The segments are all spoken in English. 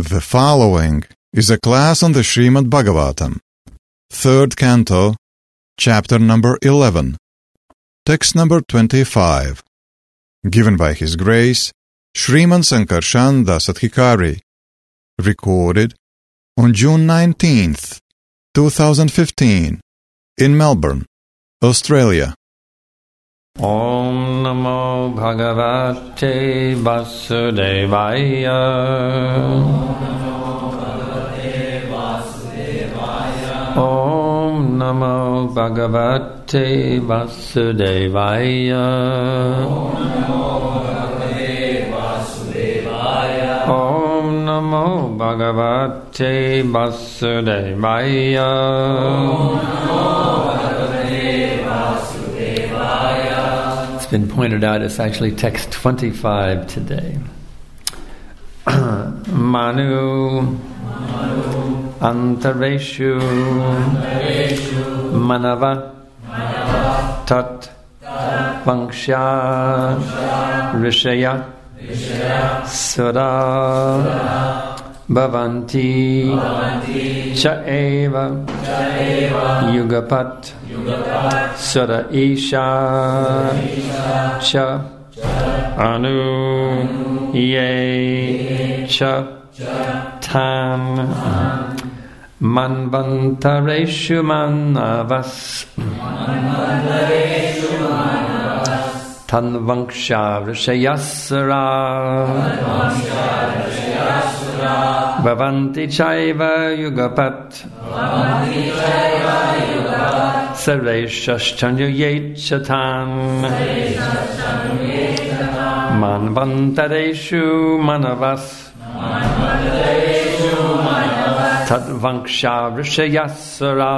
The following is a class on the Srimad Bhagavatam, 3rd Canto, Chapter number 11, Text number 25, given by His Grace, Sriman Sankarshan Dasadhikari, recorded on June 19th, 2015, in Melbourne, Australia. Om Namo Bhagavate Vasudevaya. Om Namo Bhagavate Vasudevaya. Om Namo Bhagavate Vasudevaya. It's been pointed out it's actually text 25 today. Manu Antareshu Manava Tat Vanksha Rishaya Sura Bhavanti Chaeva Yugapat Sura Isha Cha Anu Ye Cha Tan Manvantareshu Manavas Tanvanksha Rishayasara Bhavanti Chaiva Yugapat Sareshashchanyu Yechatan Manvantareshu Manavas Tadvanksha Rishayasara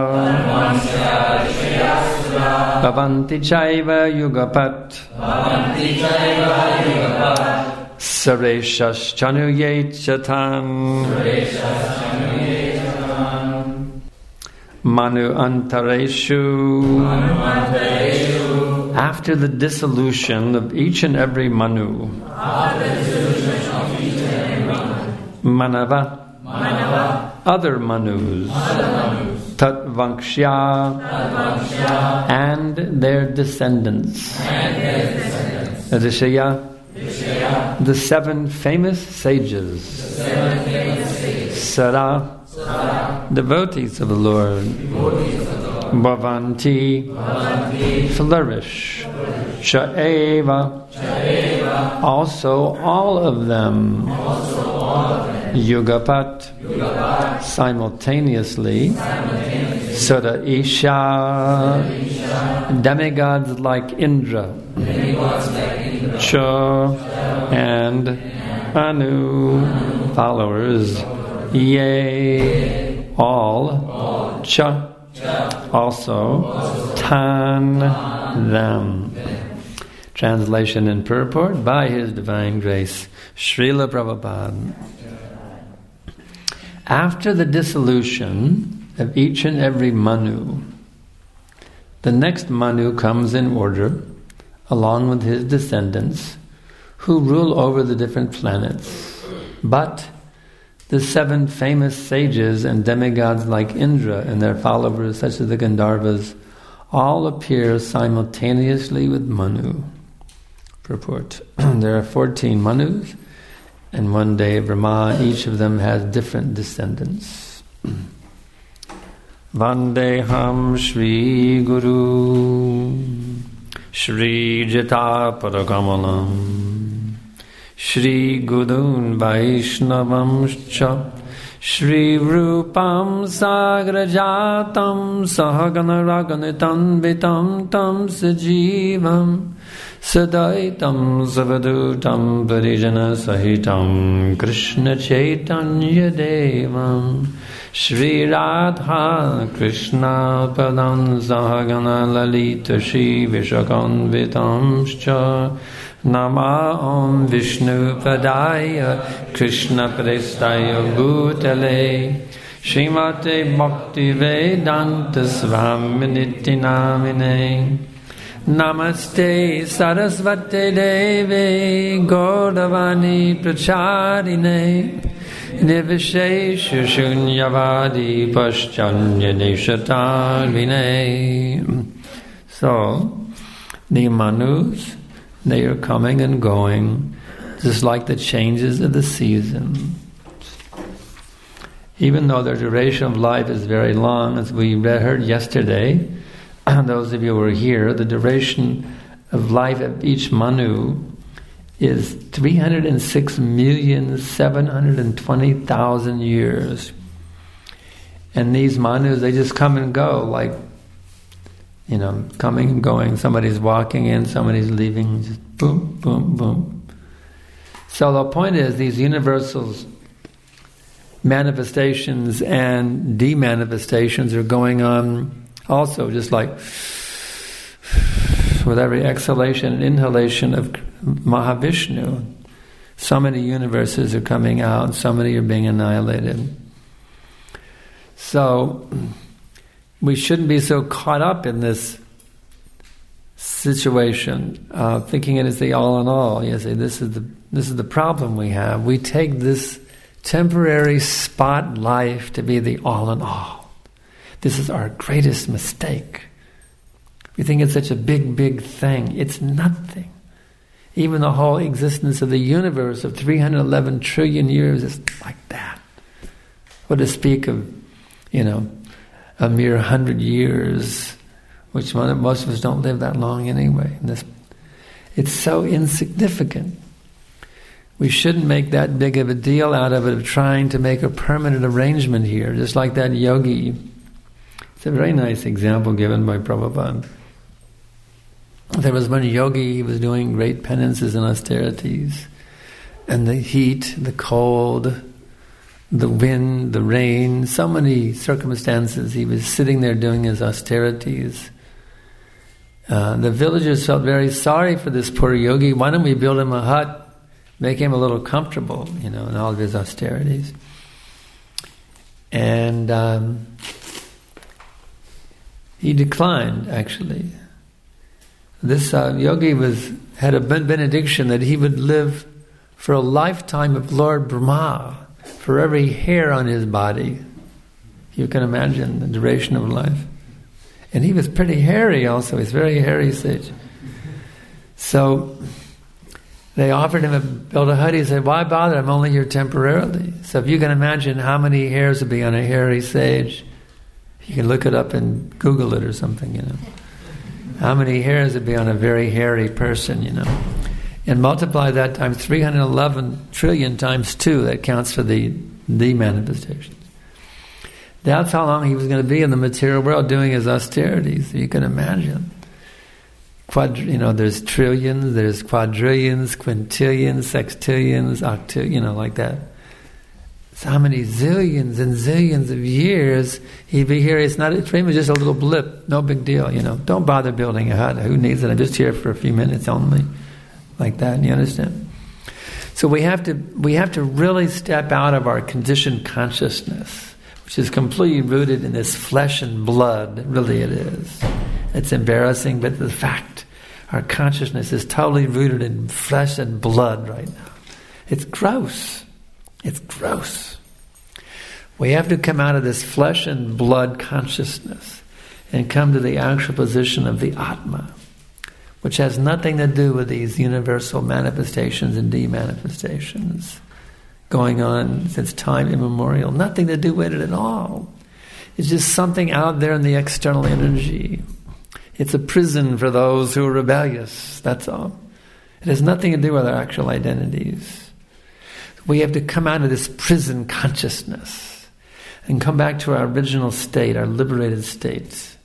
Bhavanti Chaiva Yugapat Sareshashchanyu Yechatan Manu Antareshu. After the dissolution of each and every Manu, Manava, other Manus, Tatvanksha, and their descendants, Rishaya, the seven famous sages, Sara, devotees of the Lord, Bhavanti, flourish, Chaeva, also all of them, Yugapat, simultaneously, Sura Isha, demigods like Indra, Cha, and Anu, followers, Ye, all, Cha, also, Tan, them. Translation and purport by His Divine Grace, Srila Prabhupada. After the dissolution of each and every Manu, the next Manu comes in order, along with his descendants, who rule over the different planets. But the seven famous sages and demigods like Indra and their followers, such as the Gandharvas, all appear simultaneously with Manu. Purport. There are 14 Manus, and one day Brahma, each of them has different descendants. Vandeham Shri Guru Shri Jita Parakamalam Shri Gurun Vaishnavam Cha Shri Rupam Sagrajatam Sahagana Raganitam Vitam Tam Sajivam Sadaitam Savadutam Parijana Sahitam Krishna Chaitanya Devam Shri Radha Krishna Padam Sahagana Lalita Shri Vishakanvitam Scha Nama Om Vishnu Padaya Krishna Prestaya Bhutale Srimate Bhakti Vedanta Svaminiti Namine Namaste Sarasvate Deve Gaudavani Pracharine nivishesha shunyavadi paschanya deshatar vinay. So, the Manus, they are coming and going, just like the changes of the season. Even though their duration of life is very long, as we heard yesterday, those of you who were here, the duration of life of each Manu is 306,720,000 years. And these Manus, they just come and go, like, coming and going. Somebody's walking in, somebody's leaving, just boom, boom, boom. So the point is, these universals, manifestations and demanifestations are going on also, just like with every exhalation and inhalation of Mahavishnu. So many universes are coming out, so many are being annihilated. So we shouldn't be so caught up in this situation, thinking it is the all in all. You say, this is the problem we have. We take this temporary spot life to be the all in all. This is our greatest mistake. We think it's such a big, big thing. It's nothing. Even the whole existence of the universe of 311 trillion years is like that. What to speak of, a mere 100 years, which most of us don't live that long anyway. It's so insignificant. We shouldn't make that big of a deal out of it, of trying to make a permanent arrangement here, just like that yogi. It's a very nice example given by Prabhupada. There was one yogi, he was doing great penances and austerities, and the heat, the cold, the wind, the rain, so many circumstances, he was sitting there doing his austerities. The villagers felt very sorry for this poor yogi. Why don't we build him a hut, make him a little comfortable, in all of his austerities. And he declined, actually. This yogi had a benediction that he would live for a lifetime of Lord Brahma, for every hair on his body. You can imagine the duration of life. And he was pretty hairy also. He's very hairy sage. So they offered him to build a hut. He said, why bother? I'm only here temporarily. So if you can imagine how many hairs would be on a hairy sage, you can look it up and Google it or something, How many hairs would be on a very hairy person, And multiply that times 311 trillion times 2, that counts for the manifestations. That's how long he was going to be in the material world doing his austerities. So you can imagine. There's trillions, there's quadrillions, quintillions, sextillions, octillions, like that. So how many zillions and zillions of years he'd be here. It's for him, it's just a little blip, no big deal, Don't bother building a hut. Who needs it? I'm just here for a few minutes only. Like that, you understand? So we have to really step out of our conditioned consciousness, which is completely rooted in this flesh and blood. Really it is. It's embarrassing, but the fact, our consciousness is totally rooted in flesh and blood right now. It's gross. It's gross. We have to come out of this flesh and blood consciousness and come to the actual position of the Atma, which has nothing to do with these universal manifestations and demanifestations going on since time immemorial. Nothing to do with it at all. It's just something out there in the external energy. It's a prison for those who are rebellious, that's all. It has nothing to do with our actual identities. We have to come out of this prison consciousness and come back to our original state, our liberated state.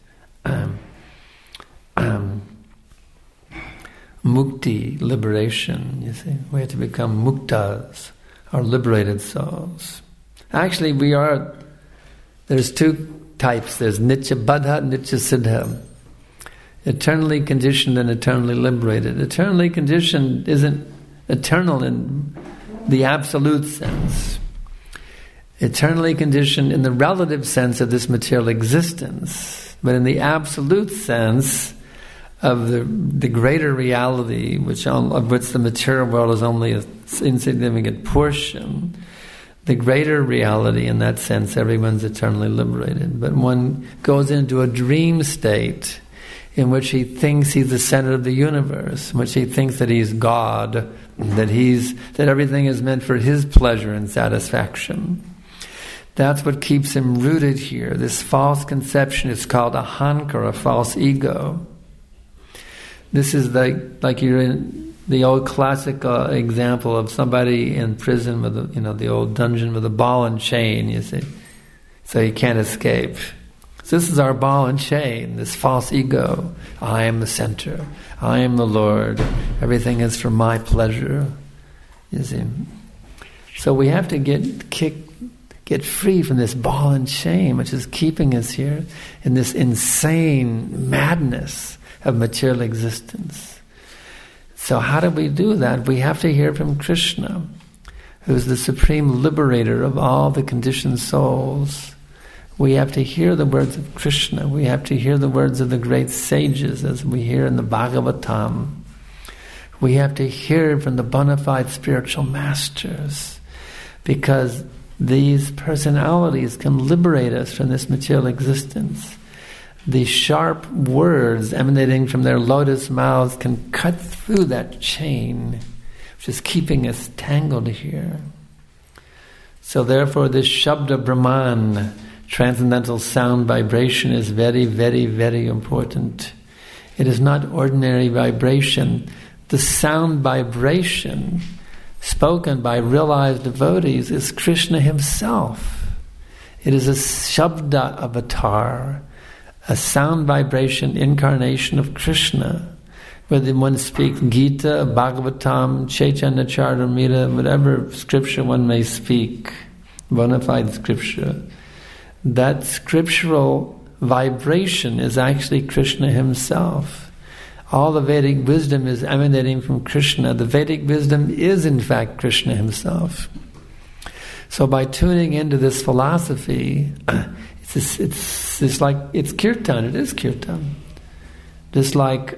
Mukti, liberation, you see. We have to become muktas, our liberated souls. Actually, there's two types. There's nitya baddha, nitya siddha. Eternally conditioned and eternally liberated. Eternally conditioned isn't eternal in the absolute sense. Eternally conditioned in the relative sense of this material existence. But in the absolute sense of the greater reality, of which the material world is only an insignificant portion, the greater reality. In that sense, everyone's eternally liberated. But one goes into a dream state in which he thinks he's the center of the universe, in which he thinks that he's God, that everything is meant for his pleasure and satisfaction. That's what keeps him rooted here. This false conception is called a ahankara, a false ego. This is like you're in the old classic example of somebody in prison with the old dungeon with a ball and chain, you see. So you can't escape. So this is our ball and chain, this false ego. I am the center. I am the Lord. Everything is for my pleasure. You see. So we have to get free from this ball and chain, which is keeping us here in this insane madness of material existence. So how do we do that? We have to hear from Krishna, who is the supreme liberator of all the conditioned souls. We have to hear the words of Krishna. We have to hear the words of the great sages, as we hear in the Bhagavatam. We have to hear from the bona fide spiritual masters, because these personalities can liberate us from this material existence. The sharp words emanating from their lotus mouths can cut through that chain, which is keeping us tangled here. So therefore this Shabda Brahman, transcendental sound vibration, is very, very, very important. It is not ordinary vibration. The sound vibration spoken by realized devotees is Krishna himself. It is a Shabda avatar, a sound vibration incarnation of Krishna. Whether one speaks Gita, Bhagavatam, Chaitanya Charitamrita, whatever scripture one may speak, bona fide scripture, that scriptural vibration is actually Krishna himself. All the Vedic wisdom is emanating from Krishna. The Vedic wisdom is in fact Krishna himself. So by tuning into this philosophy, it's like, it's kirtan, it is kirtan. Just like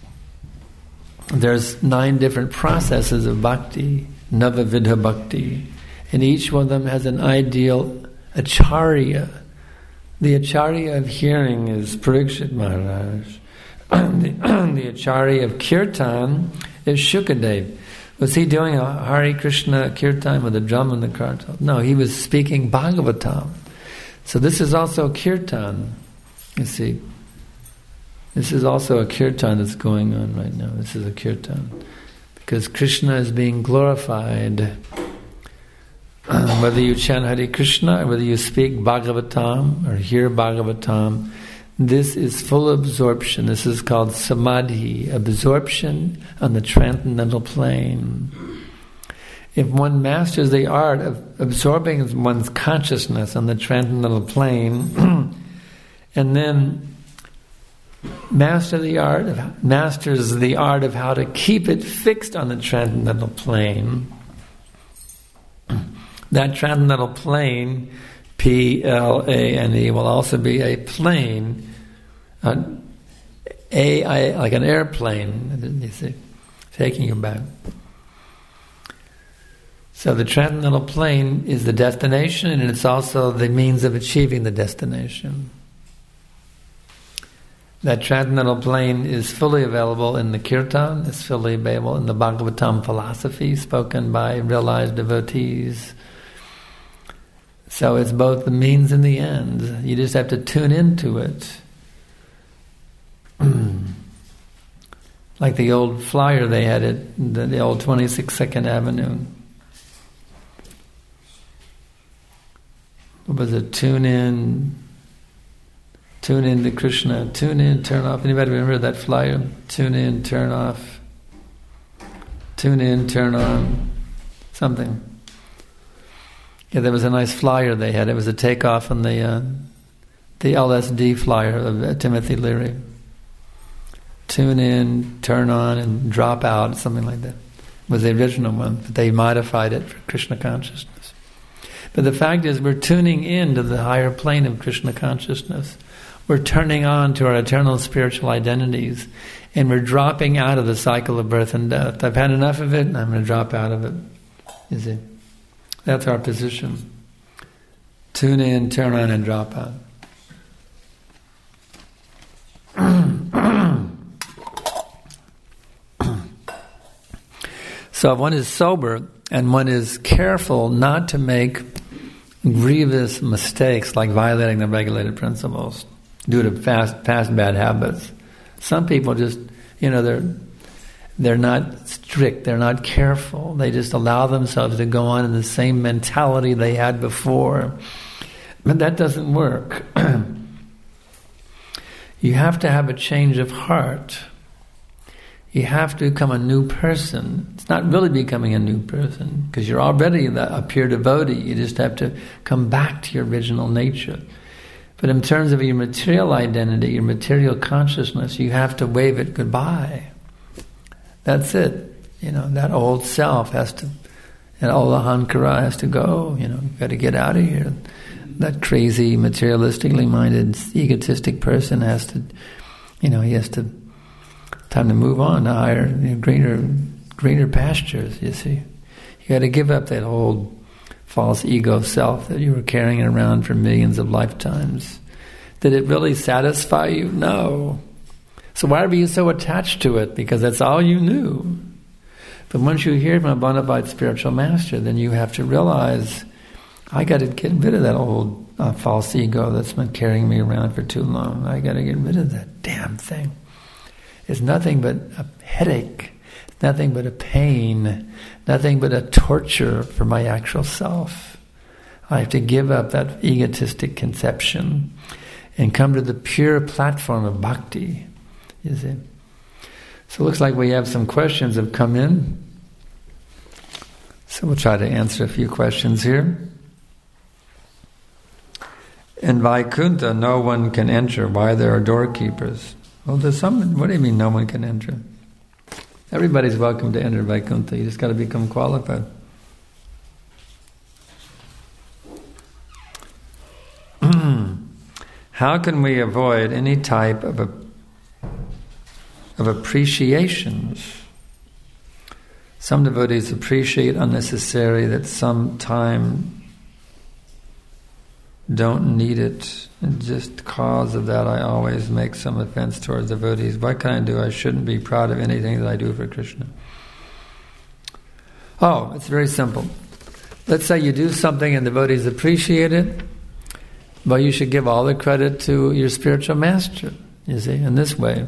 there's 9 different processes of bhakti, Navavidha bhakti, and each one of them has an ideal acharya. The acharya of hearing is Parikshit Maharaj. The acharya of kirtan is Shukadev. Was he doing a Hare Krishna kirtan with a drum and the kartal? No, he was speaking Bhagavatam. So this is also kirtan. You see, this is also a kirtan that's going on right now. This is a kirtan. Because Krishna is being glorified. Whether you chant Hare Krishna, or whether you speak Bhagavatam, or hear Bhagavatam, this is full absorption. This is called samadhi, absorption on the transcendental plane. If one masters the art of absorbing one's consciousness on the transcendental plane, and then masters the art of how to keep it fixed on the transcendental plane, that transcendental plane, P-L-A-N-E, will also be a plane, like an airplane, you see, taking you back. So the transcendental plane is the destination, and it's also the means of achieving the destination. That transcendental plane is fully available in the kirtan, it's fully available in the Bhagavatam philosophy spoken by realized devotees. So it's both the means and the end. You just have to tune into it. Like the old flyer they had at the old 26 Second Avenue. What was it? Tune in to Krishna. Tune in, turn off. Anybody remember that flyer? Tune in, turn off. Tune in, turn on. Something. Yeah, there was a nice flyer they had. It was a takeoff on the LSD flyer of Timothy Leary. Tune in, turn on, and drop out, something like that. It was the original one, but they modified it for Krishna consciousness. But the fact is, we're tuning in to the higher plane of Krishna consciousness. We're turning on to our eternal spiritual identities, and we're dropping out of the cycle of birth and death. I've had enough of it, and I'm going to drop out of it. You see? That's our position. Tune in, turn on, and drop out. So if one is sober and one is careful not to make grievous mistakes like violating the regulated principles due to past bad habits. Some people just, they're not strict, they're not careful. They just allow themselves to go on in the same mentality they had before. But that doesn't work. You have to have a change of heart. You have to become a new person. It's not really becoming a new person, because you're already a pure devotee. You just have to come back to your original nature. But in terms of your material identity, your material consciousness, you have to wave it goodbye. That's it. That old self has to, that old ahankara has to go. You've got to get out of here. That crazy, materialistically minded, egotistic person has to, he has to, time to move on to higher, greener pastures, you see. You got to give up that old false ego self that you were carrying around for millions of lifetimes. Did it really satisfy you? No. So why were you so attached to it? Because that's all you knew. But once you hear from a bona fide spiritual master, then you have to realize, I got to get rid of that old false ego that's been carrying me around for too long. I got to get rid of that damn thing. It's nothing but a headache, nothing but a pain, nothing but a torture for my actual self. I have to give up that egotistic conception and come to the pure platform of bhakti. You see? So it looks like we have some questions have come in. So we'll try to answer a few questions here. In Vaikuntha, no one can enter. Why there are doorkeepers? Well, there's some. What do you mean no one can enter? Everybody's welcome to enter Vaikuntha. You just got to become qualified. How can we avoid any type of appreciations? Some devotees appreciate unnecessarily that some time don't need it, and just cause of that I always make some offense towards devotees. What can I do? I shouldn't be proud of anything that I do for Krishna. Oh, it's very simple. Let's say you do something and devotees appreciate it, but you should give all the credit to your spiritual master, you see, in this way.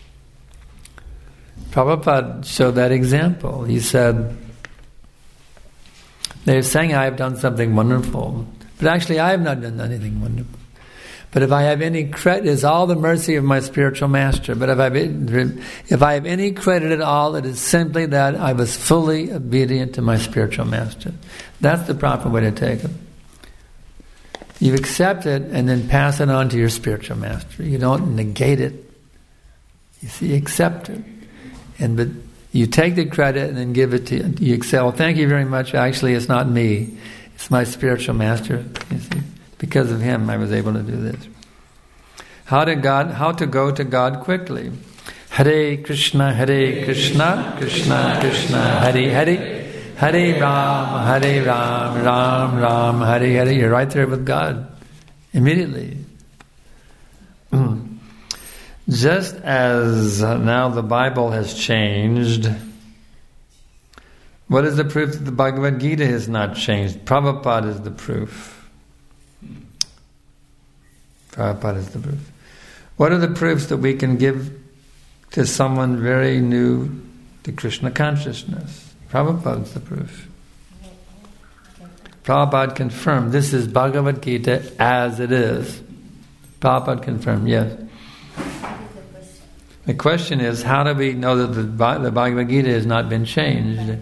Prabhupada showed that example. He said, they're saying I have done something wonderful, but actually I have not done anything wonderful. But if I have any credit, it's all the mercy of my spiritual master. But if I have any credit at all, it is simply that I was fully obedient to my spiritual master. That's the proper way to take it. You accept it and then pass it on to your spiritual master. You don't negate it. You see, accept it. But you take the credit and then give it to you. Accept, well, thank you very much. Actually, it's not me. It's my spiritual master. You see, because of him, I was able to do this. How to go to God quickly. Hare Krishna, Krishna Krishna, Hare Hare. Hare Ram, Ram Ram, Hare Hare. You're right there with God. Immediately. Just as now the Bible has changed, what is the proof that the Bhagavad Gita has not changed? Prabhupada is the proof. Prabhupada is the proof. What are the proofs that we can give to someone very new to Krishna consciousness? Prabhupada is the proof. Prabhupada confirmed this is Bhagavad Gita as it is. Prabhupada confirmed, yes. The question is, how do we know that the Bhagavad Gita has not been changed?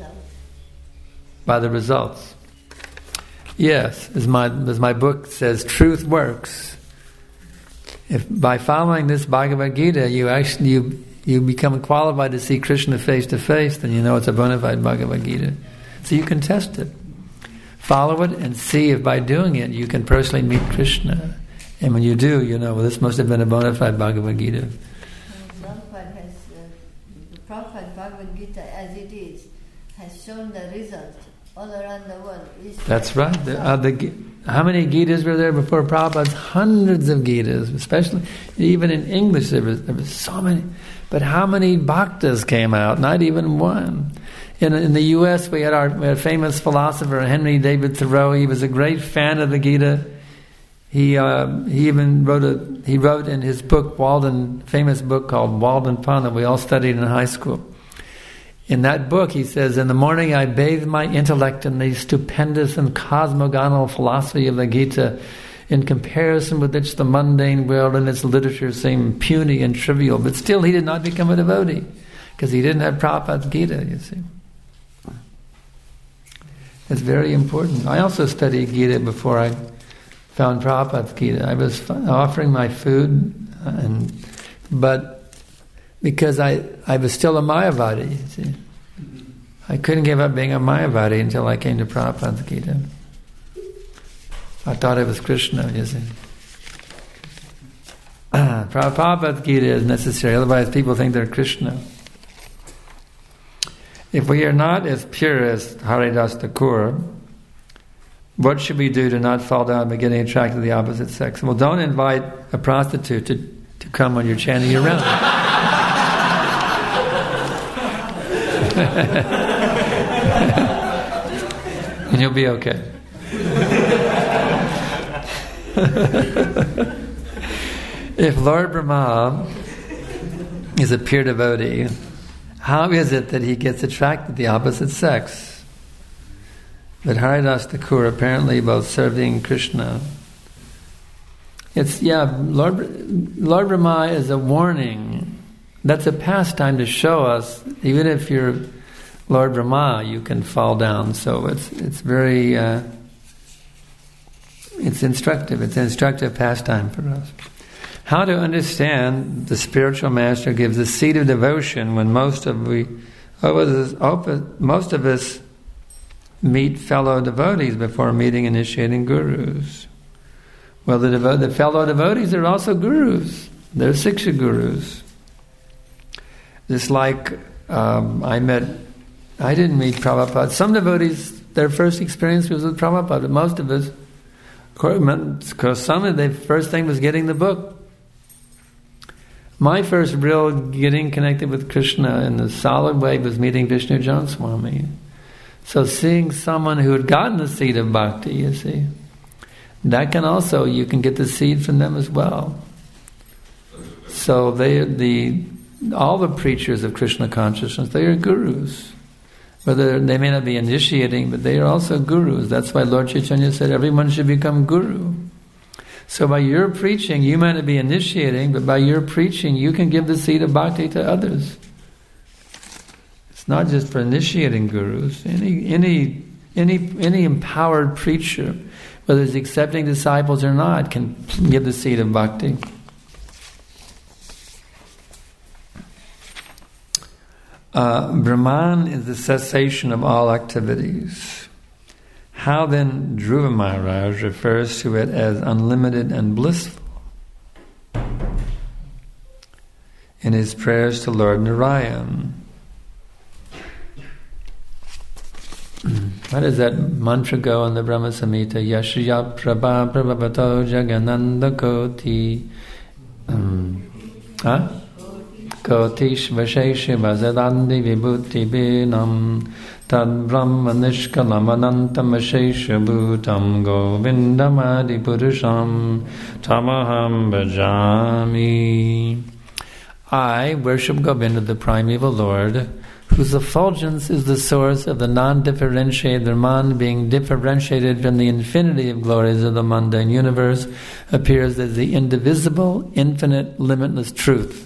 By the results. Yes, as my book says, truth works. If by following this Bhagavad Gita, you become qualified to see Krishna face to face, then you know it's a bona fide Bhagavad Gita. So you can test it. Follow it and see if by doing it you can personally meet Krishna. And when you do, you know, well, this must have been a bona fide Bhagavad Gita. The Prabhupada Bhagavad Gita as it is has shown the result all around the world. That's right. How many Gitas were there before Prabhupada? Hundreds of Gitas, especially even in English there was so many. But how many Bhaktas came out? Not even one. In the U.S. we had a famous philosopher Henry David Thoreau. He was a great fan of the Gita. He even wrote in his book famous book called Walden Pond that we all studied in high school. In that book he says, "In the morning I bathe my intellect in the stupendous and cosmogonal philosophy of the Gita, in comparison with which the mundane world and its literature seem puny and trivial." But still he did not become a devotee, because he didn't have Prabhupada's Gita, you see. It's very important. I also studied Gita before I found Prabhupada's Gita. I was offering my food, but because I was still a Mayavadi, you see. I couldn't give up being a Mayavadi until I came to Prabhupada's Gita. I thought it was Krishna, you see. Prabhupada's Gita is necessary, otherwise people think they're Krishna. If we are not as pure as Haridas Thakur, what should we do to not fall down by getting attracted to the opposite sex? Well, don't invite a prostitute to come when you're chanting around. And you'll be okay. If Lord Brahma is a pure devotee, how is it that he gets attracted to the opposite sex? But Haridas Thakur apparently both serving Krishna. Lord Brahma is a warning. That's a pastime to show us, even if you're Lord Brahma, you can fall down. So it's very it's instructive. It's an instructive pastime for us. How to understand the spiritual master gives a seed of devotion when most of us meet fellow devotees before meeting initiating gurus. Well, the fellow devotees are also gurus. They're Siksha gurus. Just like I didn't meet Prabhupada. Some devotees, their first experience was with Prabhupada, but most of us, because some of the first thing was getting the book. My first real getting connected with Krishna in a solid way was meeting Vishnu Jan Swami. So seeing someone who had gotten the seed of bhakti, you see, that can also, you can get the seed from them as well. So all the preachers of Krishna consciousness, they are gurus. Whether they may not be initiating, but they are also gurus. That's why Lord Chaitanya said everyone should become guru. So by your preaching, you might not be initiating, but by your preaching, you can give the seed of bhakti to others. It's not just for initiating gurus. Any empowered preacher, whether it's accepting disciples or not, can give the seed of bhakti. Brahman is the cessation of all activities. How then Dhruva Maharaj refers to it as unlimited and blissful in his prayers to Lord Narayan. How does that mantra go in the Brahma Samhita? Yashya Prabha Prabhavato Jagananda Koti Koti Shvasheshe Vazadandi Vibhuti Binam Tad Brahma Nishkalam Anantam Ashesha Bhutam Govindam Adi Purusham Tamaham Bhajami. I worship Govinda, the primeval Lord, whose effulgence is the source of the non-differentiated Brahman, being differentiated from the infinity of glories of the mundane universe, appears as the indivisible, infinite, limitless truth.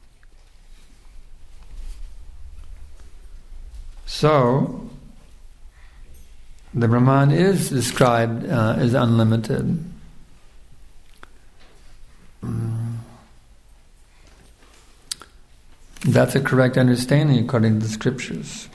So, the Brahman is described as unlimited. That's a correct understanding according to the scriptures.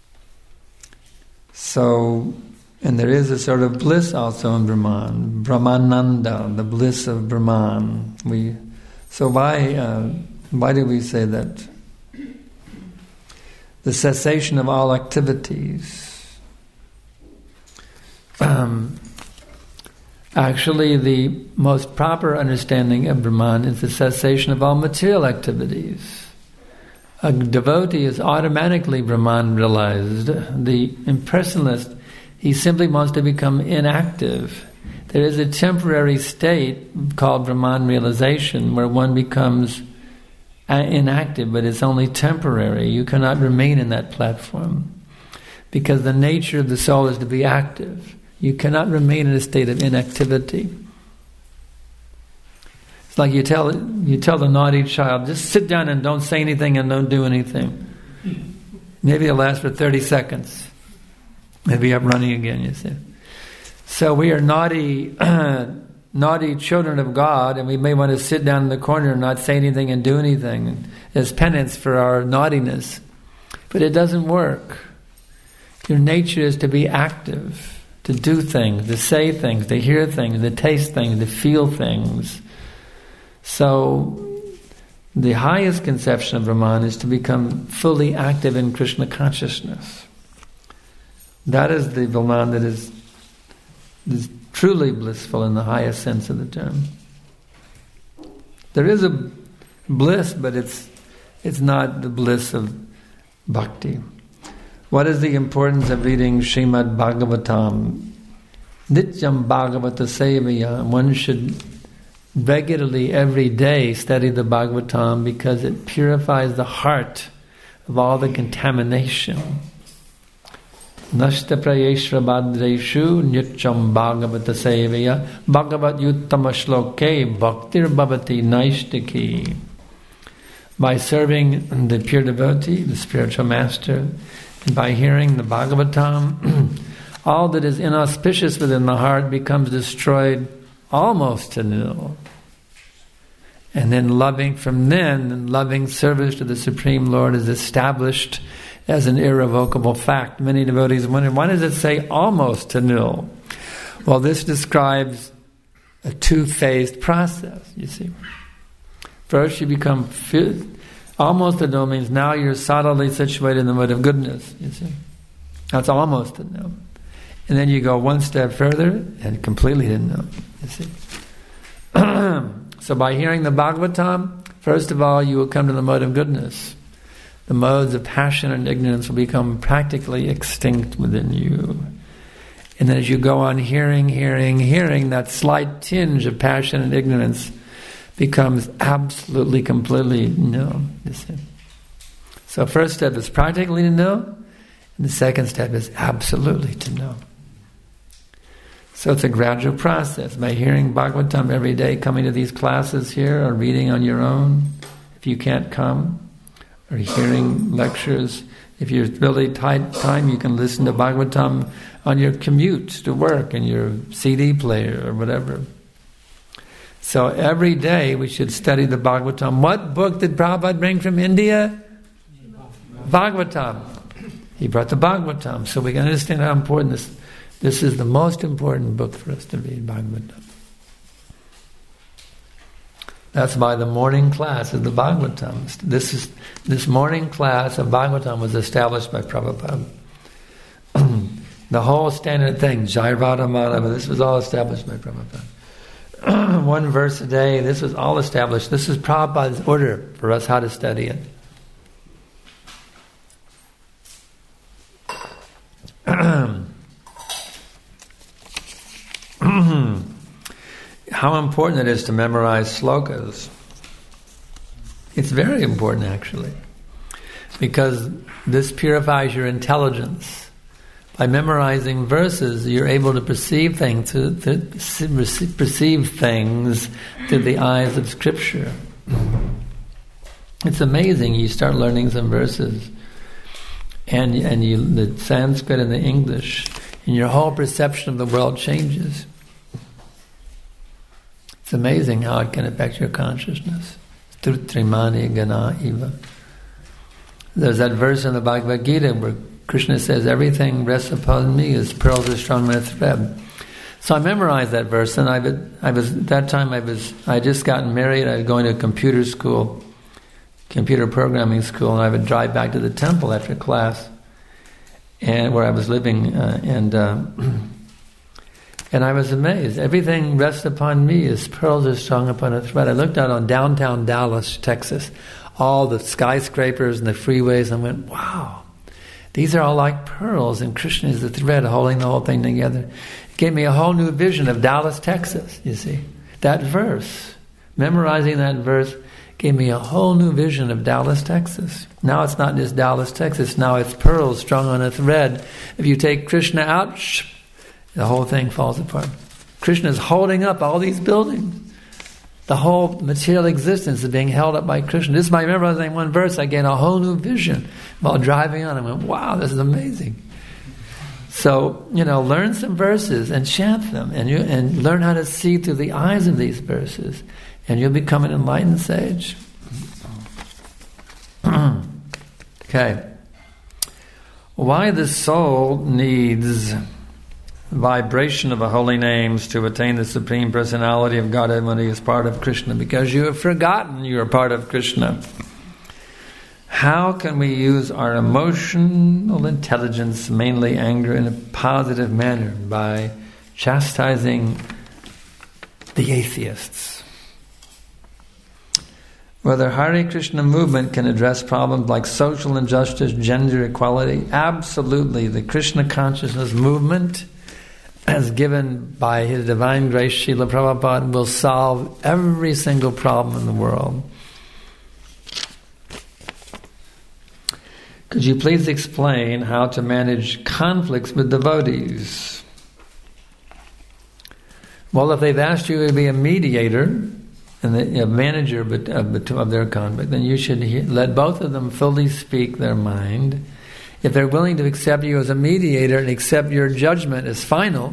So, and there is a sort of bliss also in Brahman, Brahmananda, the bliss of Brahman. So why do we say that? The cessation of all activities. Actually, the most proper understanding of Brahman is the cessation of all material activities. A devotee is automatically Brahman realized. The impersonalist, he simply wants to become inactive. There is a temporary state called Brahman realization where one becomes inactive, but it's only temporary. You cannot remain in that platform because the nature of the soul is to be active. You cannot remain in a state of inactivity. It's like you tell the naughty child, just sit down and don't say anything and don't do anything. Maybe it'll last for 30 seconds. Maybe up running again, you see. So we are naughty children of God, and we may want to sit down in the corner and not say anything and do anything as penance for our naughtiness. But it doesn't work. Your nature is to be active, to do things, to say things, to hear things, to taste things, to feel things. So the highest conception of Brahman is to become fully active in Krishna consciousness. That is the Brahman that is truly blissful in the highest sense of the term. There is a bliss, but it's not the bliss of bhakti. What is the importance of reading Srimad Bhagavatam? Nityam Bhagavata Sevaya. One should regularly, every day, study the Bhagavatam because it purifies the heart of all the contamination. Nashta prayeshra badreshu nityam Bhagavata Sevaya Bhagavat yuttama shloke bhaktir bhavati naishtiki. By serving the pure devotee, the spiritual master, and by hearing the Bhagavatam, all that is inauspicious within the heart becomes destroyed almost to nil. And then loving service to the Supreme Lord is established as an irrevocable fact. Many devotees wonder, why does it say almost to nil? Well, this describes a two-phased process, you see. First, you become almost to know means now you're solidly situated in the mode of goodness, you see. That's almost to know. And then you go one step further and completely to know, you see. So by hearing the Bhagavatam, first of all, you will come to the mode of goodness. The modes of passion and ignorance will become practically extinct within you. And then as you go on hearing, that slight tinge of passion and ignorance becomes absolutely, completely no. You see. So first step is practically to know, and the second step is absolutely to know. So it's a gradual process. By hearing Bhagavatam every day, coming to these classes here, or reading on your own, if you can't come, or hearing lectures. If you're really tight time, you can listen to Bhagavatam on your commute to work, in your CD player, or whatever. So every day we should study the Bhagavatam. What book did Prabhupada bring from India? Bhagavatam. He brought the Bhagavatam. So we can understand how important this is the most important book for us to read, Bhagavatam. That's why the morning class is the Bhagavatam. This morning class of Bhagavatam was established by Prabhupada. The whole standard thing, Jai Radha Madhava, this was all established by Prabhupada. One verse a day, this was all established. This is Prabhupada's order for us how to study it. How important it is to memorize slokas. It's very important, actually, because this purifies your intelligence. By memorizing verses, you're able to perceive things through the eyes of Scripture. It's amazing. You start learning some verses, and the Sanskrit and the English, and your whole perception of the world changes. It's amazing how it can affect your consciousness. Trimani gana eva. There's that verse in the Bhagavad Gita where Krishna says, everything rests upon me as pearls are strung on a thread. So I memorized that verse, and I just gotten married. I was going to computer school, computer programming school, and I would drive back to the temple after class, and where I was living, and And I was amazed. Everything rests upon me as pearls are strung upon a thread. I looked out on downtown Dallas, Texas, all the skyscrapers and the freeways, and went, wow, these are all like pearls, and Krishna is the thread holding the whole thing together. It gave me a whole new vision of Dallas, Texas, you see. That verse, memorizing that verse, gave me a whole new vision of Dallas, Texas. Now it's not just Dallas, Texas, now it's pearls strung on a thread. If you take Krishna out, the whole thing falls apart. Krishna is holding up all these buildings. The whole material existence is being held up by Krishna. This is my memorizing one verse. I gained a whole new vision while driving on. I went, wow, this is amazing. So, learn some verses and chant them, and learn how to see through the eyes of these verses, and you'll become an enlightened sage. Okay. Why the soul needs vibration of the holy names to attain the Supreme Personality of Godhead when He is part of Krishna? Because you have forgotten you are part of Krishna. How can we use our emotional intelligence, mainly anger, in a positive manner? By chastising the atheists. Whether Hare Krishna movement can address problems like social injustice, gender equality, absolutely. The Krishna consciousness movement, as given by His Divine Grace, Srila Prabhupada, will solve every single problem in the world. Could you please explain how to manage conflicts with devotees? Well, if they've asked you to be a mediator and a manager of their conflict, then you should let both of them fully speak their mind. If they're willing to accept you as a mediator and accept your judgment as final,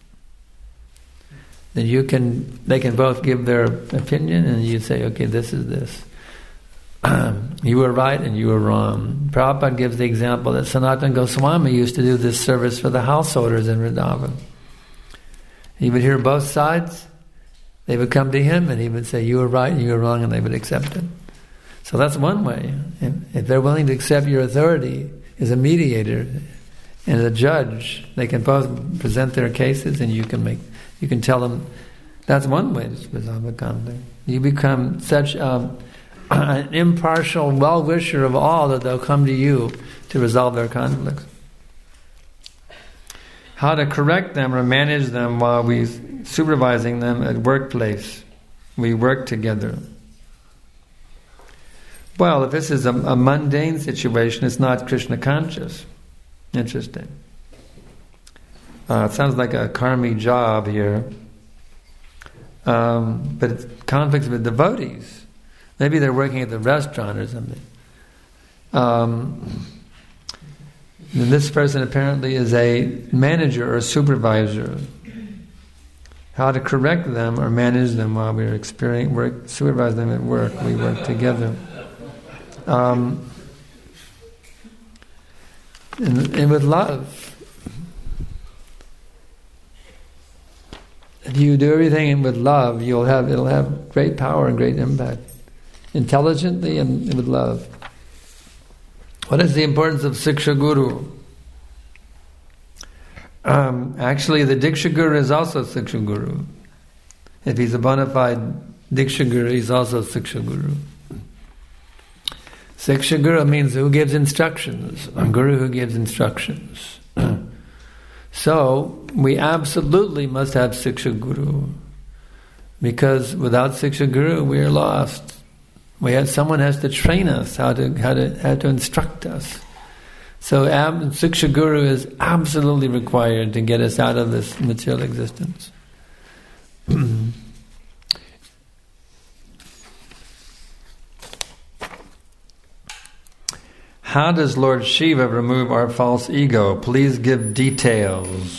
then they can both give their opinion, and you say, okay, this is this. You were right and you were wrong. Prabhupada gives the example that Sanatana Goswami used to do this service for the householders in Vrindavan. He would hear both sides. They would come to him and he would say, you were right and you were wrong, and they would accept it. So that's one way. If they're willing to accept your authority as a mediator and as a judge, they can both present their cases, and you can tell them. That's one way to resolve a conflict. You become such an impartial well-wisher of all that they'll come to you to resolve their conflicts. How to correct them or manage them while we supervising them at workplace. We work together. Well, if this is a mundane situation, it's not Krishna conscious. Interesting. It sounds like a karmic job here. But it's conflicts with devotees. Maybe they're working at the restaurant or something. And this person apparently is a manager or supervisor. How to correct them or manage them while we're supervise them at work. We work together. And with love. If you do everything with love, it'll have great power and great impact. Intelligently and with love. What is the importance of Siksha Guru? Actually, the Diksha Guru is also Siksha Guru. If he's a bona fide Diksha Guru, he's also Siksha Guru. Siksha Guru means who gives instructions. A Guru who gives instructions. So, we absolutely must have Siksha Guru. Because without Siksha Guru, we are lost. Someone has to train us how to instruct us. So Siksha Guru is absolutely required to get us out of this material existence. How does Lord Shiva remove our false ego? Please give details.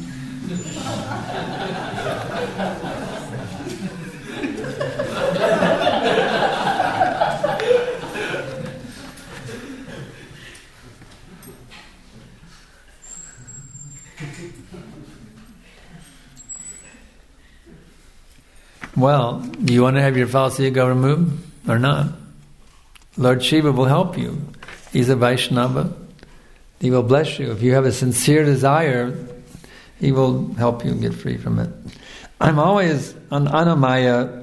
Well, do you want to have your false ego removed or not? Lord Shiva will help you. He's a Vaishnava. He will bless you. If you have a sincere desire He will help you get free from it. I'm always on Anamaya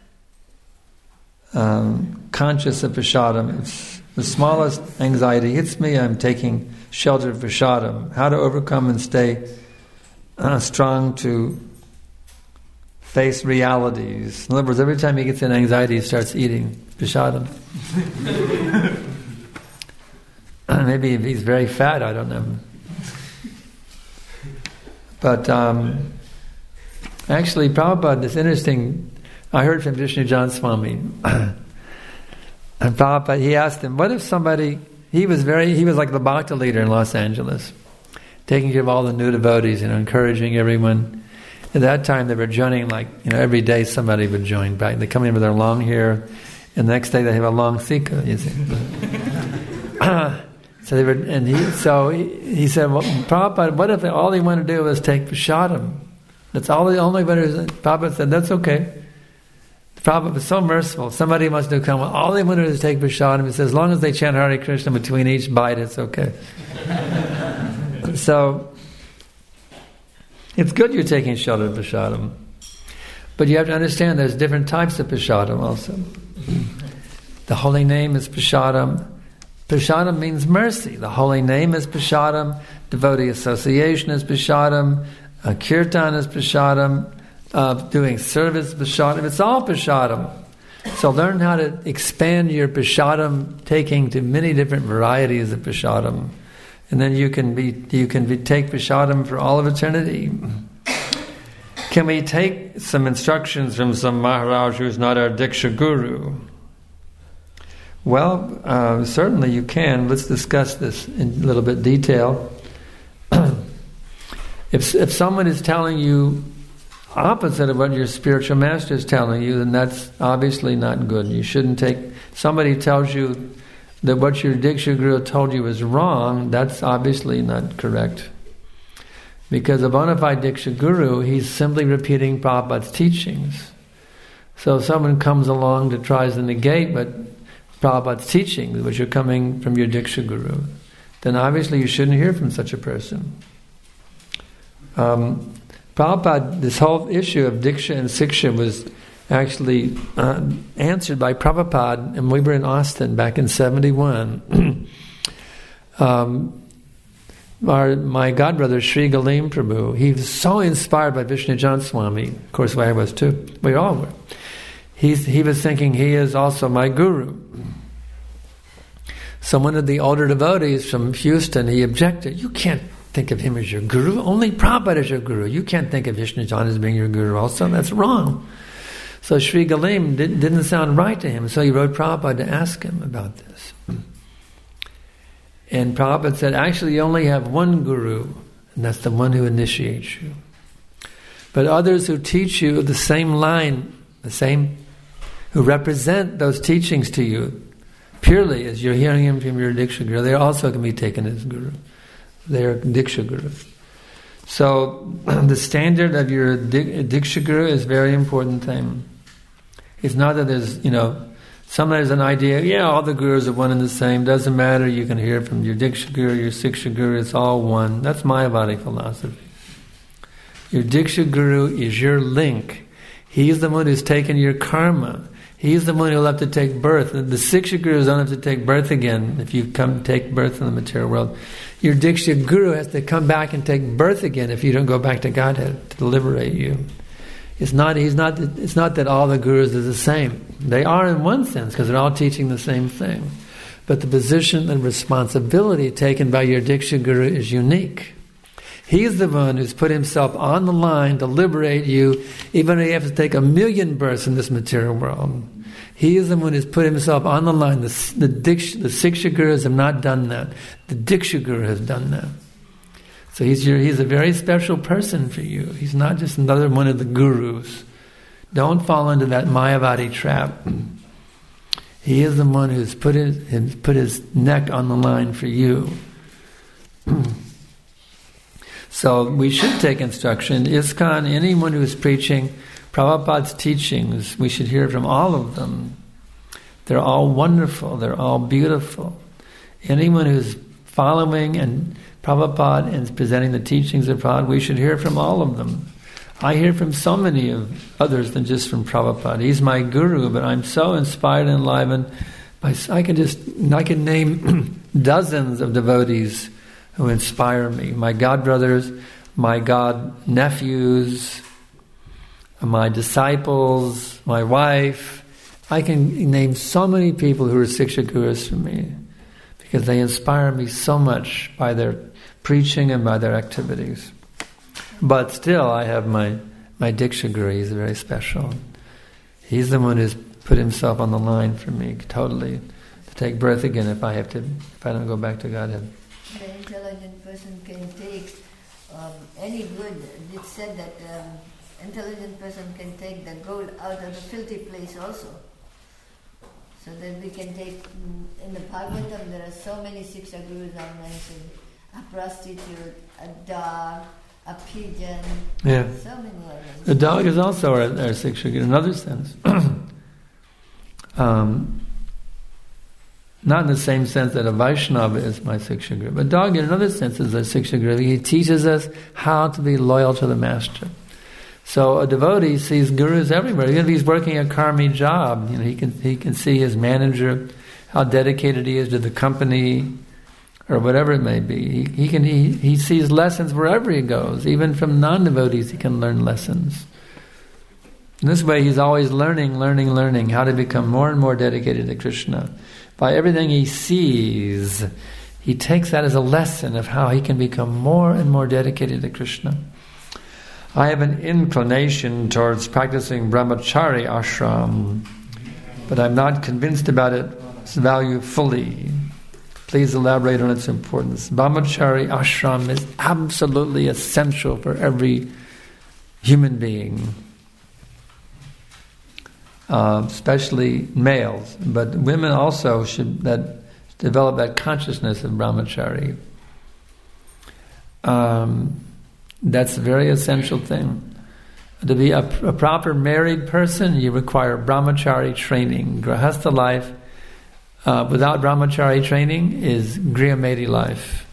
conscious of Prasadam. If the smallest anxiety hits me, I'm taking shelter of Prasadam. How to overcome and stay strong to face realities. In other words, every time he gets in anxiety, he starts eating Prasadam. Maybe if he's very fat, I don't know. But actually, Prabhupada, it's interesting. I heard from Vishnu Jan Swami. And Prabhupada, he asked him, what if somebody, he was like the Bhakta leader in Los Angeles, taking care of all the new devotees, encouraging everyone. At that time, they were joining, every day somebody would join back. They come in with their long hair, and the next day they have a long thika, you see. So they were, and he said, well, Prabhupada, what if all he wanted to do was take prasadam? That's all the only one. Prabhupada said, that's okay. Prabhupada was so merciful. Somebody wants to come, all they wanted to do is take prasadam. He says, as long as they chant Hare Krishna between each bite, it's okay. So, it's good you're taking shelter of prasadam. But you have to understand there's different types of prasadam also. The holy name is prasadam. Prasadam means mercy. The holy name is prasadam. Devotee association is prasadam. Kirtan is prasadam. Doing service is prasadam. It's all prasadam. So learn how to expand your prasadam taking to many different varieties of prasadam. And then you can take prasadam for all of eternity. Can we take some instructions from some Maharaj who's not our Diksha Guru? Well, certainly you can. Let's discuss this in a little bit detail. If someone is telling you opposite of what your spiritual master is telling you, then that's obviously not good. You shouldn't take... Somebody tells you that what your Diksha Guru told you is wrong, that's obviously not correct. Because a bona fide Diksha Guru, he's simply repeating Prabhupada's teachings. So if someone comes along to try to negate what Prabhupada's teachings, which are coming from your Diksha Guru, then obviously you shouldn't hear from such a person. Prabhupada, this whole issue of Diksha and Siksha was actually answered by Prabhupada, and we were in Austin back in 71. My godbrother Sri Galim Prabhu, he was so inspired by Vishnu Jan Swami. Of course, I was too. We all were. He was thinking he is also my guru. So one of the older devotees from Houston, he objected. You can't think of him as your guru. Only Prabhupada is your guru. You can't think of Vishnu Jan as being your guru also. That's wrong. So Sri Galim didn't sound right to him, so he wrote Prabhupada to ask him about this. And Prabhupada said, actually you only have one guru, and that's the one who initiates you. But others who teach you the same line, who represent those teachings to you, purely as you're hearing him from your Diksha Guru, they also can be taken as guru. They are Diksha Gurus. So the standard of your Diksha Guru is a very important thing. It's not that there's, sometimes an idea, all the gurus are one and the same, doesn't matter, you can hear from your Diksha Guru, your Siksha Guru, it's all one. That's Mayavadi philosophy. Your Diksha Guru is your link. He's the one who's taken your karma. He's the one who'll have to take birth. The Siksha Gurus don't have to take birth again if you come take birth in the material world. Your Diksha Guru has to come back and take birth again if you don't go back to Godhead to liberate you. It's not that all the gurus are the same. They are in one sense because they're all teaching the same thing. But the position and responsibility taken by your Diksha Guru is unique. He's the one who's put himself on the line to liberate you, even if you have to take 1,000,000 births in this material world. He is the one who's put himself on the line. The Siksha Gurus have not done that. The Diksha Guru has done that. So he's a very special person for you. He's not just another one of the gurus. Don't fall into that Mayavadi trap. He is the one who's put his neck on the line for you. So we should take instruction. ISKCON, anyone who is preaching Prabhupada's teachings, we should hear from all of them. They're all wonderful. They're all beautiful. Anyone who's following and Prabhupada and presenting the teachings of Prabhupada, we should hear from all of them. I hear from so many of others than just from Prabhupada. He's my guru, but I'm so inspired and enlivened. I can name dozens of devotees who inspire me. My godbrothers, my god nephews, my disciples, my wife. I can name so many people who are Siksha Gurus for me because they inspire me so much by their preaching and by their activities. But still, I have my Diksha Guru. He's very special. He's the one who's put himself on the line for me totally to take birth again if I don't go back to Godhead. The intelligent person can take any good. It's said that intelligent person can take the gold out of the filthy place also. So that we can take, in the Bhagavatam there are so many Siksha Gurus are mentioned. A prostitute, a dog, a pigeon, so many others. The dog is also our Siksha Guru in another sense. Not in the same sense that a Vaishnava is my Siksha Guru, but dog in another sense is a Siksha Guru. He teaches us how to be loyal to the master. So a devotee sees gurus everywhere. Even if he's working a karmi job, he can see his manager, how dedicated he is to the company, or whatever it may be. He sees lessons wherever he goes. Even from non-devotees he can learn lessons. In this way he's always learning how to become more and more dedicated to Krishna. By everything he sees, he takes that as a lesson of how he can become more and more dedicated to Krishna. I have an inclination towards practicing brahmachari ashram, but I'm not convinced about its value fully. Please elaborate on its importance. Brahmachari ashram is absolutely essential for every human being, especially males. But women also should develop that consciousness of brahmachari. That's a very essential thing. To be a proper married person, you require brahmachari training. Grahastha life without brahmachari training is grihamaiti life.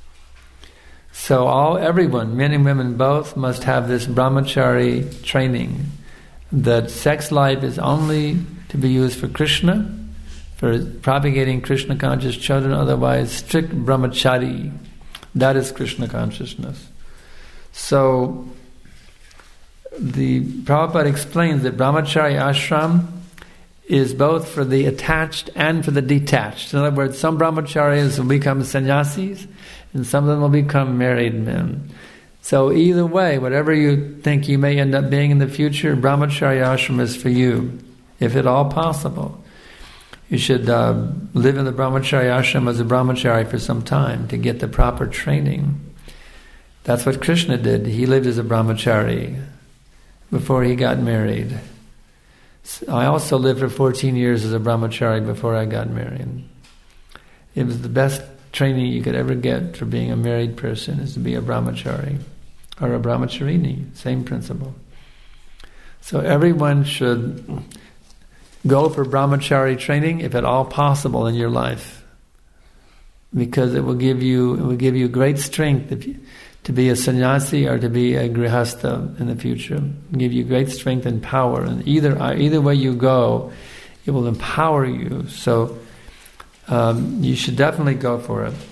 So everyone, men and women both, must have this brahmachari training. That sex life is only to be used for Krishna, for propagating Krishna conscious children, otherwise strict brahmachari. That is Krishna consciousness. So the Prabhupada explains that brahmachari ashram is both for the attached and for the detached. In other words, some brahmacharis will become sannyasis and some of them will become married men. So either way, whatever you think you may end up being in the future, brahmachari ashram is for you, if at all possible. You should live in the brahmachari ashram as a brahmachari for some time to get the proper training. That's what Krishna did. He lived as a brahmachari before he got married. I also lived for 14 years as a brahmachari before I got married. It was the best training you could ever get for being a married person, is to be a brahmachari or a brahmacharini, same principle. So everyone should go for brahmachari training if at all possible in your life, because it will give you great strength to be a sannyasi or to be a grihastha in the future. It'll give you great strength and power, and either way you go, it will empower you. So you should definitely go for it.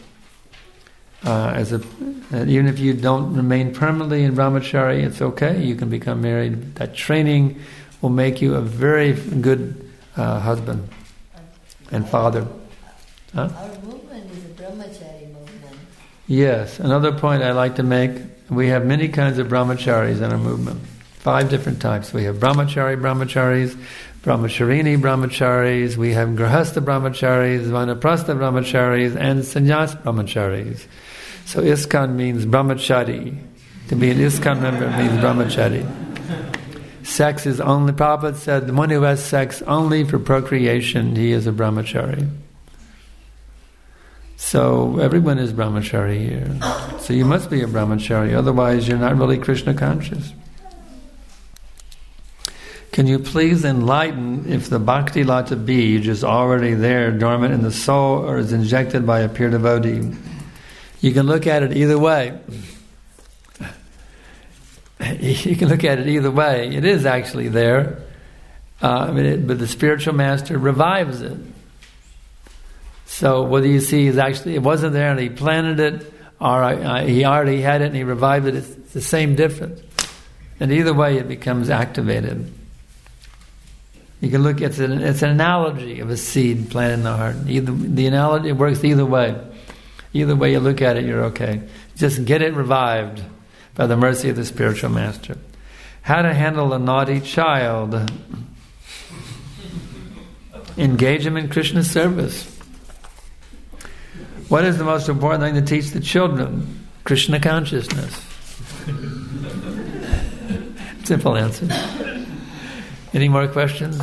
Even if you don't remain permanently in brahmachari, it's okay. You can become married. That training will make you a very good husband and father. Our movement is a brahmachari movement. Yes. Another point I like to make: we have many kinds of brahmacharis in our movement. 5 different types. We have brahmacharis, brahmacharini brahmacharis, we have grahastha brahmacharis, vanaprastha brahmacharis, and sannyas brahmacharis. So ISKCON means brahmachari. To be an ISKCON member means brahmachari. Sex is only, Prabhupada said, the one who has sex only for procreation, he is a brahmachari. So everyone is brahmachari here. So you must be a brahmachari, otherwise you're not really Krishna conscious. Can you please enlighten if the Bhakti Lata bead is already there, dormant in the soul, or is injected by a pure devotee? You can look at it either way. You can look at it either way. It is actually there, but the spiritual master revives it. So whether you see is actually it wasn't there and he planted it, or he already had it and he revived it, it's the same difference. And either way, it becomes activated. You can look. It's an analogy of a seed planted in the heart. The analogy it works either way. Either way you look at it, you're okay. Just get it revived by the mercy of the spiritual master. How to handle a naughty child? Engage him in Krishna's service. What is the most important thing to teach the children? Krishna consciousness. Simple answer. Any more questions?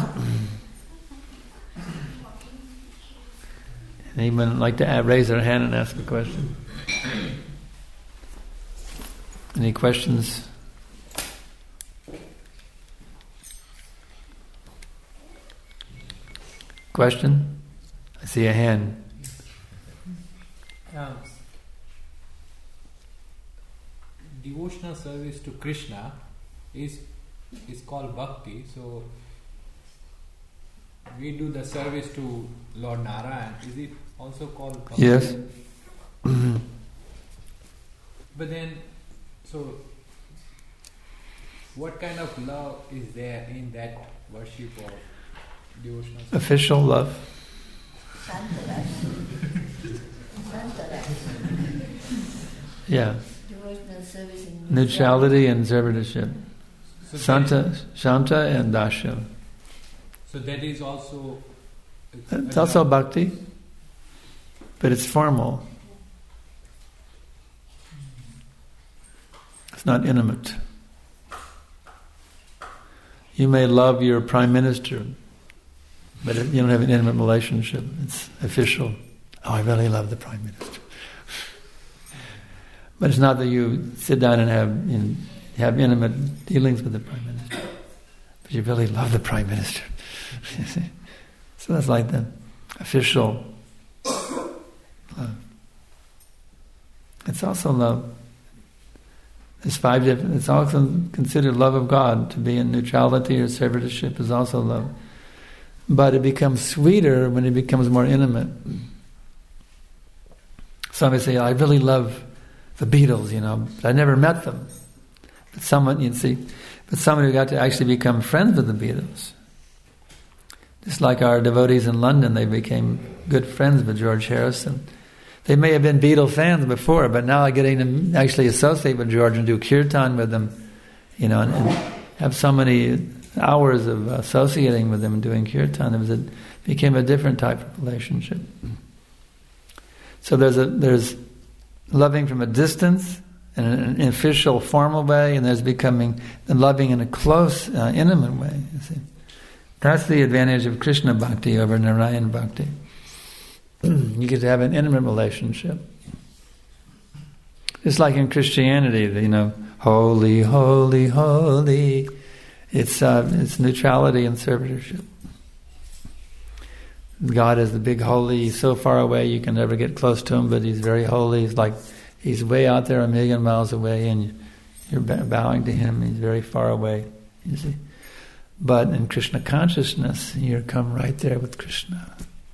Anyone like to raise their hand and ask a question? Any questions? Question? I see a hand. Devotional service to Krishna is called bhakti. So we do the service to Lord Narayan. Is it also called bhakti? Yes. But then, so what kind of love is there in that worship or devotional service? Official love. Yeah. Devotional service in Neutrality and servitorship. So Shanta and Dasya. So that is also... It's also bhakti, but it's formal. It's not intimate. You may love your prime minister, but you don't have an intimate relationship. It's official. Oh, I really love the prime minister. But it's not that you sit down and have intimate dealings with the prime minister, but you really love the prime minister. You see? So that's like the official love. It's also love. There's 5 different. It's also considered love of God. To be in neutrality or servitorship is also love, but it becomes sweeter when it becomes more intimate. Somebody say, "I really love the Beatles," but I never met them. But someone who got to actually become friends with the Beatles. Just like our devotees in London, they became good friends with George Harrison. They may have been Beatle fans before, but now getting to actually associate with George and do kirtan with them, and have so many hours of associating with them and doing kirtan, it became a different type of relationship. So there's loving from a distance in an official, formal way, and there's becoming loving in a close, intimate way. You see, that's the advantage of Krishna Bhakti over Narayan Bhakti. You get to have an intimate relationship. Just like in Christianity, holy, holy, holy. It's neutrality and servitorship. God is the big holy. He's so far away you can never get close to him, but he's very holy. He's way out there 1,000,000 miles away, and you're bowing to him. He's very far away. You see, but in Krishna consciousness, you come right there with Krishna.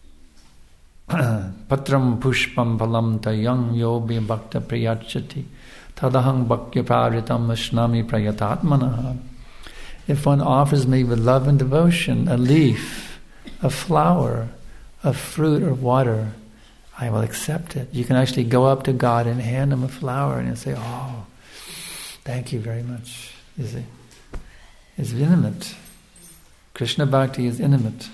Patram pushpam phalam tayang yobi bhakta priyachati tadahang bhakya paritam ashnami prayatatmanaha. If one offers me with love and devotion a leaf, a flower, a fruit or water, I will accept it. You can actually go up to God and hand him a flower and say, "Oh, thank you very much." You see, it's intimate. Krishna Bhakti is intimate.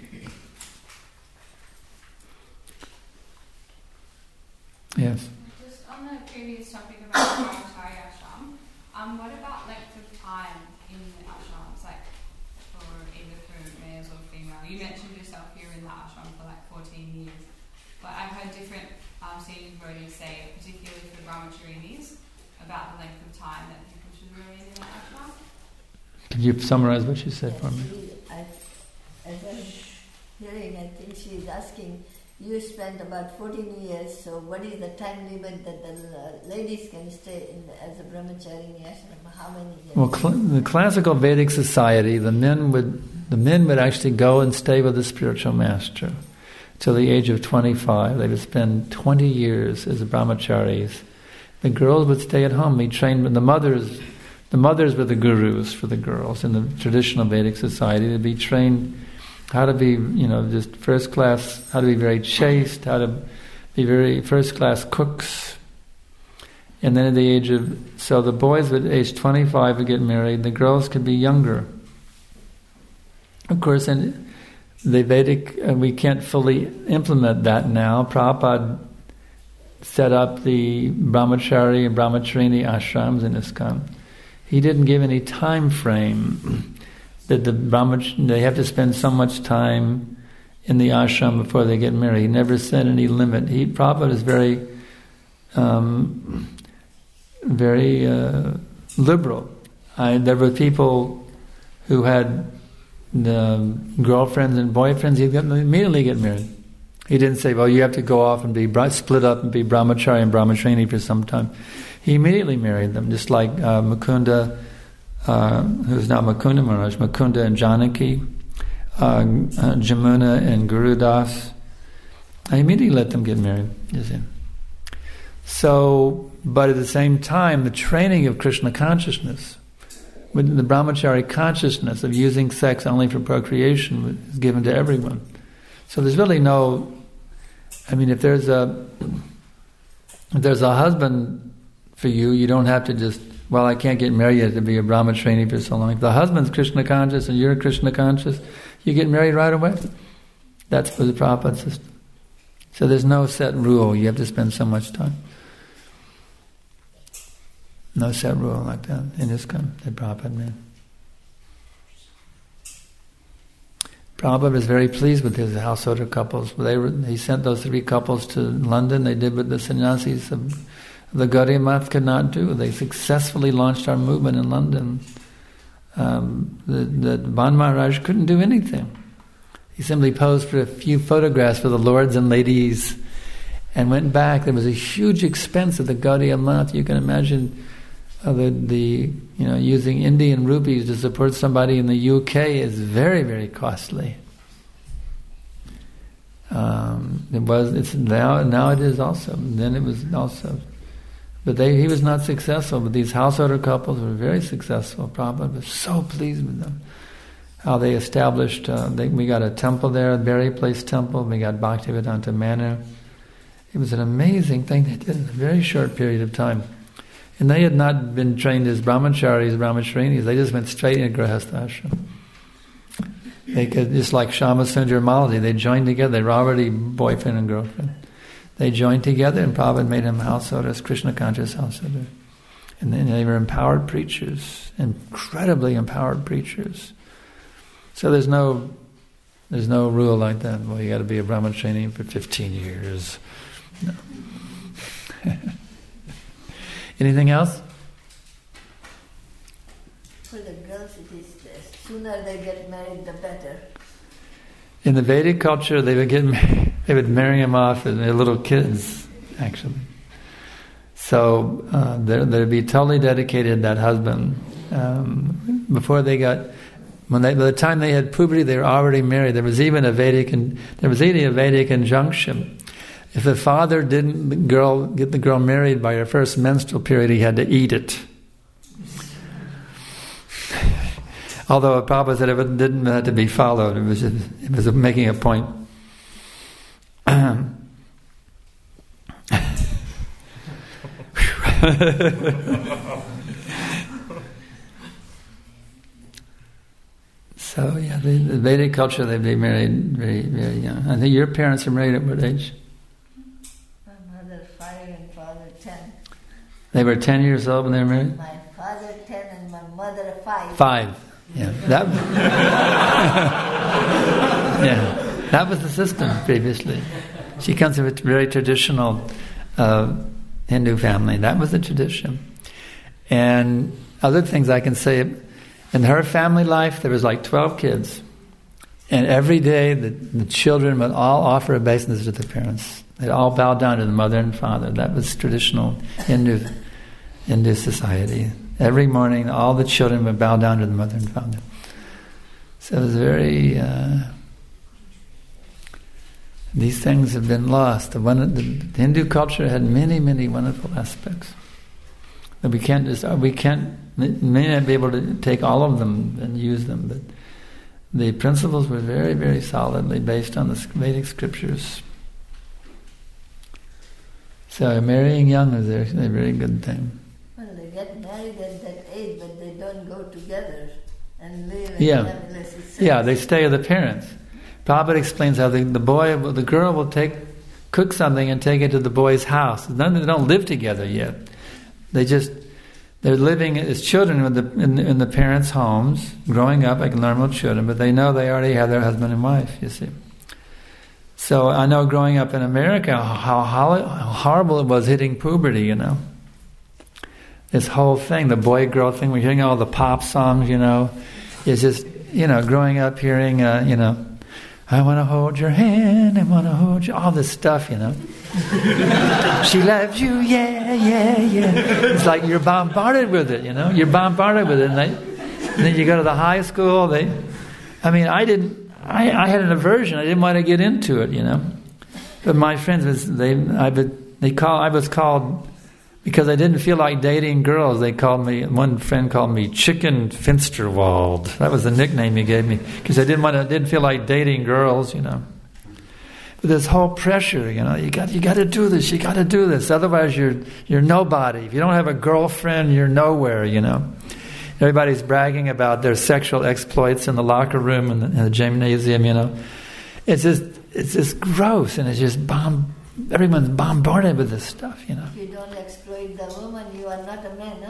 Yes. Just on the previous topic about the Brahmachari ashram, what about length of time in the ashrams, for either for males or female? You mentioned yourself here in the ashram for 14 years, but I've heard different senior devotees say, particularly for Brahmacharinis, about the length of time that people should remain in the ashram. Can you summarize what she said for me? As I'm hearing, I think she's asking you spent about 14 years, so what is the time limit that the ladies can stay as a brahmachari in the ashram? How many years? Well, the classical Vedic society, the men would actually go and stay with the spiritual master till the age of 25. They would spend 20 years as brahmacharis. The girls would stay at home, be trained with the mothers. The mothers were the gurus for the girls in the traditional Vedic society. They'd be trained how to be, just first class, how to be very chaste, how to be very first class cooks. And then at the age of, so the boys at age 25 would get married, the girls could be younger. Of course, in the Vedic, we can't fully implement that now. Prabhupada set up the brahmachari and brahmacharini ashrams in ISKCON. He didn't give any time frame that they have to spend so much time in the ashram before they get married. He never set any limit. Prabhupada is very, very liberal. There were people who had girlfriends and boyfriends. He'd immediately get married. He didn't say, well, you have to go off and be split up and be brahmachari and brahmacharini for some time. He immediately married them, just like Mukunda, who's not Mukunda Maharaj, Mukunda and Janaki, Jamuna and Gurudas. I immediately let them get married, you see. So, but at the same time, the training of Krishna consciousness, with the brahmachari consciousness of using sex only for procreation, is given to everyone. So there's really no, if there's a husband for you, you don't have to just, well, I can't get married yet to be a brahmacharini for so long. If the husband's Krishna conscious and you're Krishna conscious, you get married right away. That's for the Prabhupada system. So there's no set rule, you have to spend so much time. No set rule like that in ISKCON that Prabhupada made. Prabhupada was very pleased with his householder couples. He sent those 3 couples to London. They did what the sannyasis of the Gaudiya Math could not do. They successfully launched our movement in London. The Ban Maharaj couldn't do anything. He simply posed for a few photographs for the lords and ladies and went back. There was a huge expense of the Gaudiya Math. You can imagine using Indian rupees to support somebody in the UK is very, very costly. Now it is also. Then it was also. But he was not successful. But these householder couples were very successful. Prabhupada was so pleased with them. How they established, we got a temple there, Berry Place Temple. We got Bhaktivedanta Manor. It was an amazing thing they did in a very short period of time. And they had not been trained as brahmacharis, brahmacharinis. They just went straight into Grihastha ashram. They could, just like Shama Sundar and Malati, they joined together. They were already boyfriend and girlfriend. They joined together, and Prabhupada made them householders, Krishna conscious householders. And then they were empowered preachers, incredibly empowered preachers. So there's no rule like that. Well, you got to be a brahmachari for 15 years. No. Anything else? For the girls, it is the sooner they get married, the better. In the Vedic culture, they would marry them off as little kids, actually. So they'd be totally dedicated to that husband. By the time they had puberty, they were already married. There was even a Vedic injunction. If the father didn't get the girl married by her first menstrual period, he had to eat it. Although Prabhupada said it didn't have to be followed, it was making a point. So yeah, the Vedic culture, they'd be married very, very young. I think your parents were married at what age? My mother 5 and father 10. They were 10 years old when they were married? My father 10 and my mother 5. 5. Yeah. That was the system previously. She comes from a very traditional Hindu family. That was the tradition. And other things I can say, in her family life, there was like 12 kids. And every day the children would all offer obeisance to the parents. They'd all bow down to the mother and father. That was traditional Hindu society. Every morning all the children would bow down to the mother and father. So it was very... these things have been lost. The Hindu culture had many, many wonderful aspects. But we may not be able to take all of them and use them, but the principles were very, very solidly based on the Vedic scriptures. So marrying young is a very good thing. Well, they get married at that age, but they don't go together and live and have less. Yeah, they stay with the parents. Prabhupada explains how the girl will cook something and take it to the boy's house. They don't live together yet. They're living as children in the parents' homes, growing up like normal children, but they know they already have their husband and wife, you see. So I know growing up in America how horrible it was hitting puberty, you know. This whole thing, the boy-girl thing, we're hearing all the pop songs, you know. It's just, you know, growing up hearing, you know, I want to hold your hand, I want to hold you, all this stuff, you know. She loves you, yeah, yeah, yeah. It's like you're bombarded with it, you know. You're bombarded with it. And then you go to the high school, I had an aversion. I didn't want to get into it, you know. But my friends, I was called, because I didn't feel like dating girls, one friend called me Chicken Finsterwald. That was the nickname he gave me, because I didn't feel like dating girls, you know. But this whole pressure, you know, you got to do this, you got to do this, otherwise you're nobody. If you don't have a girlfriend, you're nowhere, you know. Everybody's bragging about their sexual exploits in the locker room and in the gymnasium, you know. It's just gross, and it's just everyone's bombarded with this stuff, you know. If you don't exploit the woman, you are not a man,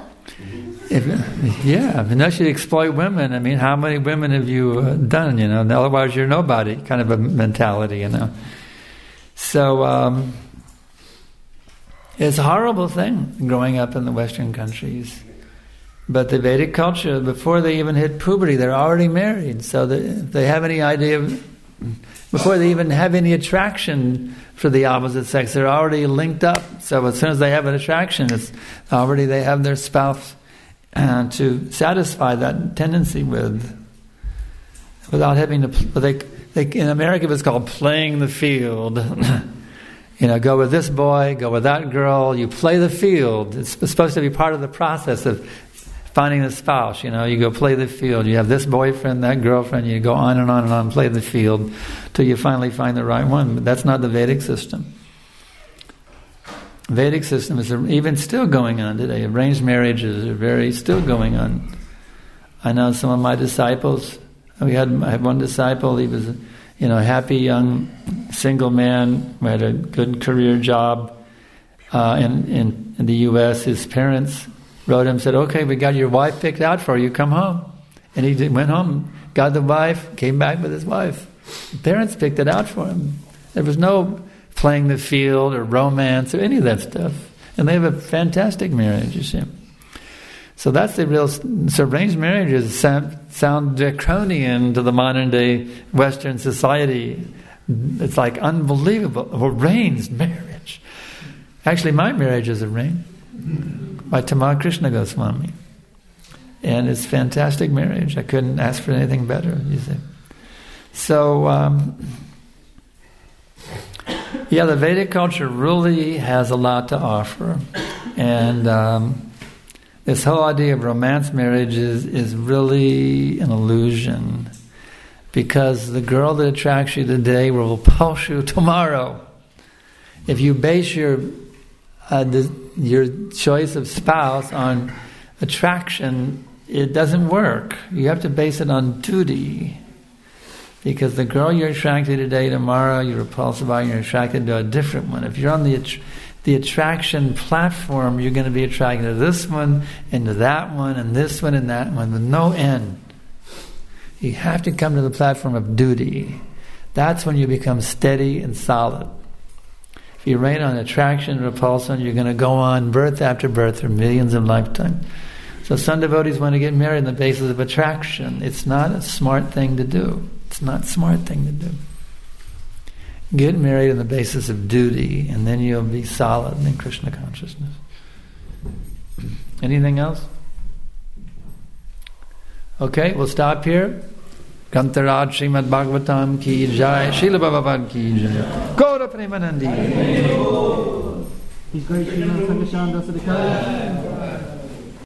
huh? Unless you exploit women, I mean, how many women have you done, you know? Otherwise you're nobody, kind of a mentality, you know. So, it's a horrible thing growing up in the Western countries. But the Vedic culture, before they even hit puberty, they're already married. So if they have any idea before they even have any attraction for the opposite sex, they're already linked up. So as soon as they have an attraction, they have their spouse to satisfy that tendency without having to. In America, it's called playing the field. You know, go with this boy, go with that girl. You play the field. It's supposed to be part of the process of finding the spouse. You know, you go play the field. You have this boyfriend, that girlfriend. You go on and on and on, play the field till you finally find the right one. But that's not the Vedic system. Vedic system is even still going on today. Arranged marriages are still going on. I know some of my disciples. I had one disciple. He was, a happy young single man who had a good career job in the U.S. His parents wrote him, said, "Okay, we got your wife picked out for you. Come home." And he went home, got the wife, came back with his wife. The parents picked it out for him. There was no playing the field or romance or any of that stuff. And they have a fantastic marriage, you see. So that's the real... So arranged marriages sound draconian to the modern day Western society. It's like unbelievable. Arranged marriage. Actually, my marriage is arranged by Tamal Krishna Goswami. And it's a fantastic marriage. I couldn't ask for anything better, you see. So... the Vedic culture really has a lot to offer. And this whole idea of romance marriage is really an illusion. Because the girl that attracts you today will repulse you tomorrow. If you base your choice of spouse on attraction, it doesn't work. You have to base it on duty. Because the girl you're attracted to today, tomorrow you're repulsed by, you're attracted to a different one. If you're on the attraction platform, you're going to be attracted to this one, and to that one, and this one, and that one, with no end. You have to come to the platform of duty. That's when you become steady and solid. If you remain on attraction and repulsion, you're going to go on birth after birth for millions of lifetimes. So some devotees want to get married on the basis of attraction. It's not a smart thing to do. It's not a smart thing to do. Get married on the basis of duty, and then you'll be solid in Krishna consciousness. Anything else? Okay, we'll stop here. Grantaraj Srimad Bhagavatam ki jai, Srila Prabhupada ki jai, Gaura Premanandi. His Great Srimad Sanghashan Dasarikari.